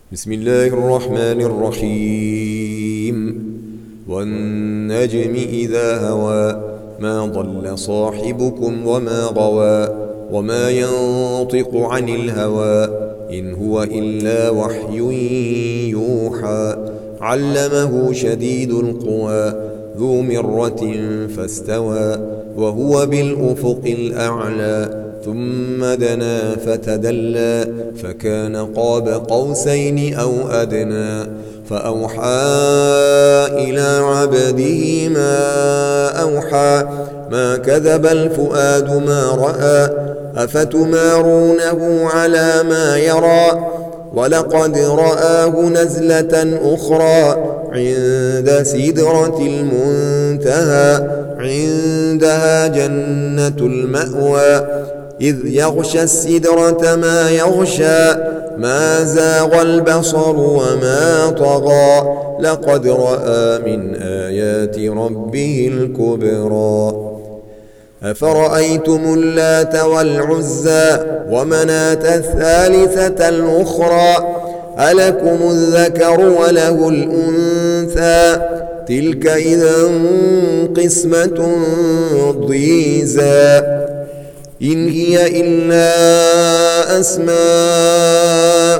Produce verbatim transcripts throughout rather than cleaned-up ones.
بسم الله الرحمن الرحيم والنجم إذا هوى ما ضل صاحبكم وما غوى وما ينطق عن الهوى إن هو إلا وحي يوحى علمه شديد القوى ذو مرة فاستوى وهو بالأفق الأعلى ثم دنا فتدلى فكان قاب قوسين أو أدنى فأوحى إلى عبده ما أوحى ما كذب الفؤاد ما رأى أفتمارونه على ما يرى ولقد رآه نزلة أخرى عند سدرة المنتهى عندها جنة المأوى إذ يغشى السدرة ما يغشى ما زاغ البصر وما طغى لقد رأى من آيات ربه الكبرى أفرأيتم اللات والعزى ومناة الثالثة الأخرى ألكم الذكر وله الأنثى تلك إذا قسمة ضيزى إن هي إلا أسماء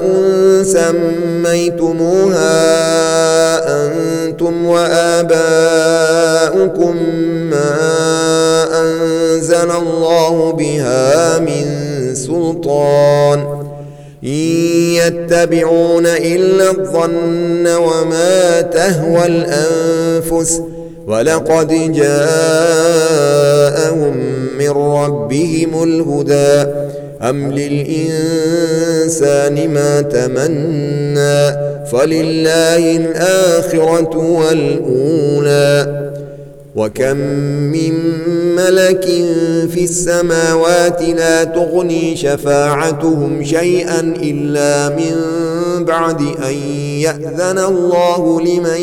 سميتموها أنتم وآباؤكم ما أنزل الله بها من سلطان إن يتبعون إلا الظن وما تهوى الأنفس ولقد جاءهم من ربهم الهدى أم للإنسان ما تمنى فلله الآخرة والأولى وكم من ملك في السماوات لا تغني شفاعتهم شيئا إلا من بعد أن يأذن الله لمن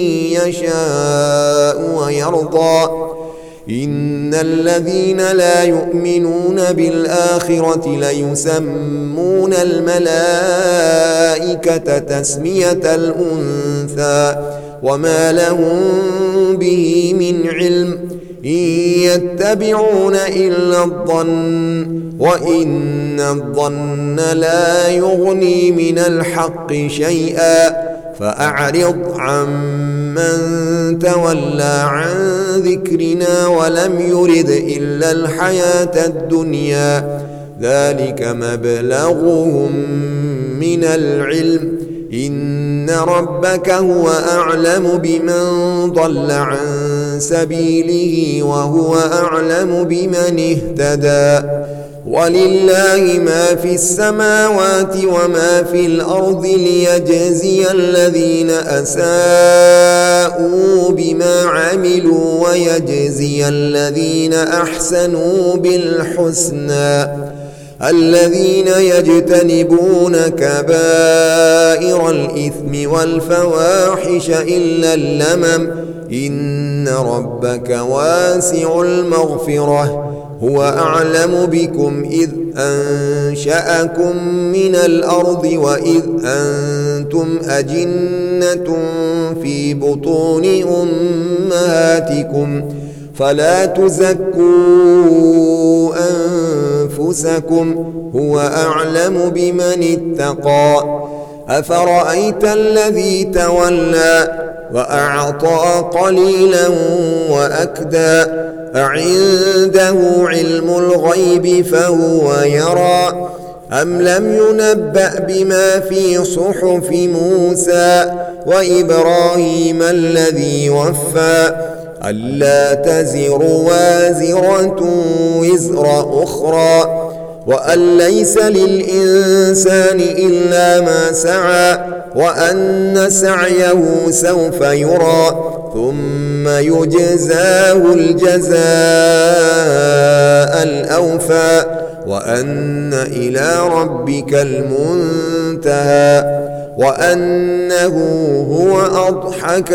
يشاء ويرضى إن الذين لا يؤمنون بالآخرة ليسمون الملائكة تسمية الأنثى وما لهم به من علم إن يتبعون إلا الظن وإن الظن لا يغني من الحق شيئا فأعرض عمن تولى عن ذكرنا ولم يرد إلا الحياة الدنيا ذلك مبلغهم من العلم إن ربك هو أعلم بمن ضل عن سبيله وهو أعلم بمن اهتدى ولله ما في السماوات وما في الأرض ليجزي الذين أساءوا بما عملوا ويجزي الذين أحسنوا بالحسنى الذين يجتنبون كبائر الإثم والفواحش إلا اللمم إن ربك واسع المغفرة هو أعلم بكم إذ أنشأكم من الأرض وإذ أنتم أجنة في بطون أمهاتكم فلا تزكوا أنفسكم هو أعلم بمن اتقى أفرأيت الذي تولى وأعطى قليلا وأكدى أعنده علم الغيب فهو يرى أم لم ينبأ بما في صحف موسى وإبراهيم الذي وفى ألا تزر وازرة وزر أخرى وأن ليس للإنسان إلا ما سعى وأن سعيه سوف يرى ثم يجزاه الجزاء الأوفى وأن إلى ربك المنتهى وأنه هو أضحك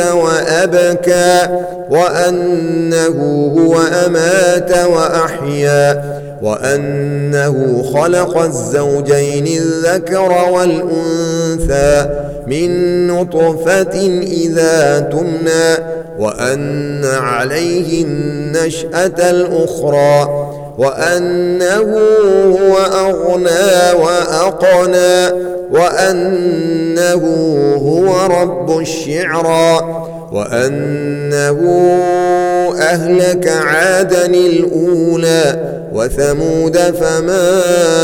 وأبكى وأنه هو أمات وأحيا وأنه خلق الزوجين الذكر والأنثى من نطفة إذا تمنى وأن عليه النشأة الأخرى وأنه هو أغنى وأقنى وأنه هو رب الشعرى وأنه أهلك عادا الأولى وثمود فما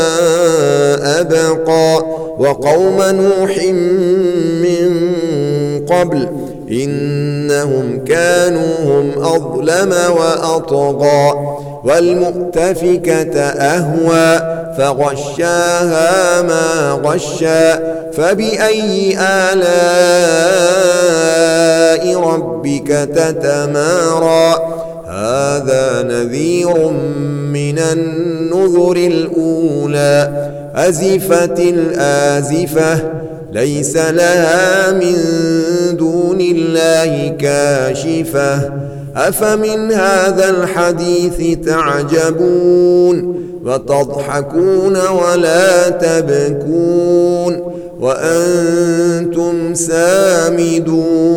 أبقى وقوم نوح من قبل إنهم كانوا هم أظلم وأطغى والمؤتفكة أهوى فغشاها ما غشى فبأي آلاء ربك تتمارى هذا نذير من النذر الأولى أزفت الآزفة ليس لها من دون الله كاشفة أفمن هذا الحديث تعجبون وتضحكون ولا تبكون وأنتم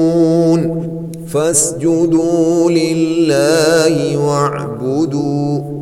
سامدون فاسجدوا لله واعبدوا